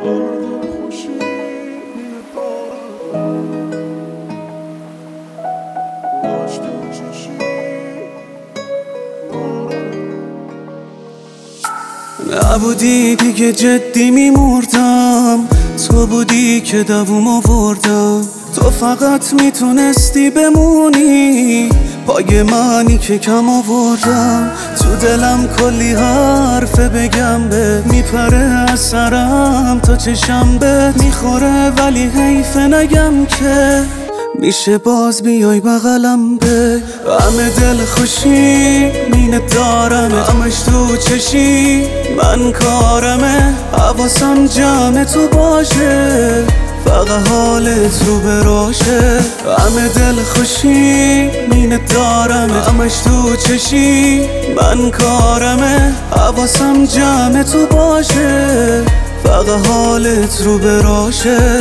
نبودی دیگه جدی میمردم، تو بودی که دووم آوردم. تو فقط میتونستی بمونی پای منی که کم آوردم. تو دلم کلی حرف بگم بهت، میپره از سرم تا چشم بهت میخوره، ولی حیف نگم که میشه باز بیای بغلم به. همه دل خوشی مینه دارم، همش تو چشی من کارمه، حواسم جمع تو باشه، فقط حالت رو براشه. همه دل خوشی مینه دارم، همش تو چشی من کارمه، حواسم جمع تو باشه، فقط حالت رو براشه.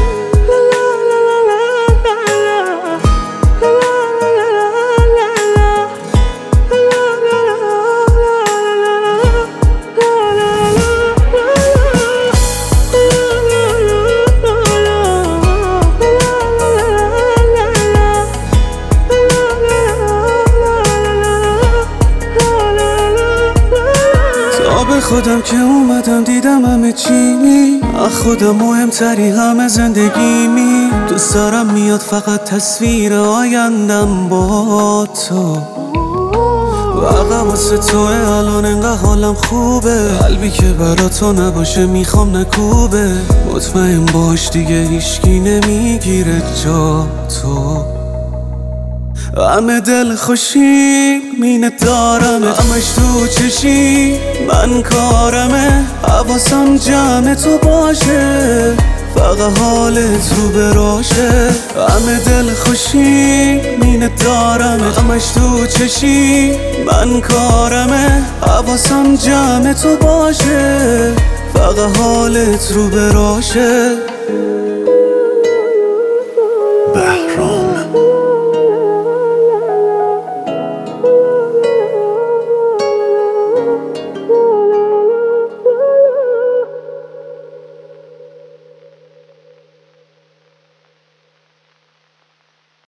خودم که اومدم دیدم همه چی، خودم مهمتری همه زندگیمی. دوست دارم میاد فقط تصویر آیندم با تو، واقعا واسه توه الان انقدر حالم خوبه. قلبی که برا تو نباشه میخوام نکوبه، مطمئن باش دیگه هیچکی نمیگیره جا تو. همه دل خوشی مینه دارم، همش تو چشی من کارمه، حواسم جمع تو باشه، فقط حالت رو براشه. همه دل خوشی مینه دارم، همش تو چشی من کارمه، حواسم جمع تو باشه، فقط حالت رو براشه.